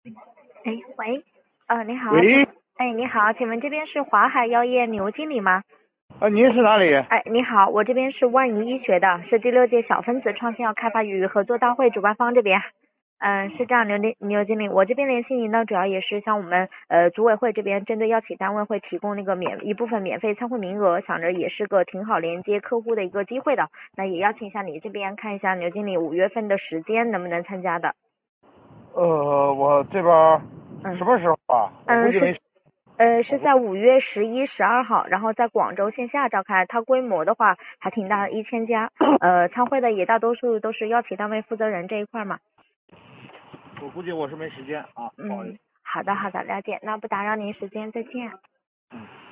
哎，喂，你好， 喂， 你好，请问这边是华海药业牛经理吗？ 您是哪里？ 哎，你好，我这边是万宜医学的，是第6届小分子创新药开发与合作大会主办方这边。是这样，牛经理，我这边联系您呢，主要也是像我们组委会这边针对药企单位会提供那个一部分免费参会名额，想着也是个挺好连接客户的一个机会的。那也邀请一下你这边看一下牛经理5月份的时间能不能参加的。 我这边什嗯么时候啊？我估计没。 是在5月11、12号，然后在广州线下召开。它规模的话还挺大的，1000家。参会的也大多数都是药企单位负责人这一块嘛。 我估计我是没时间啊，不好意思。 好的，了解。那不打扰您时间，再见。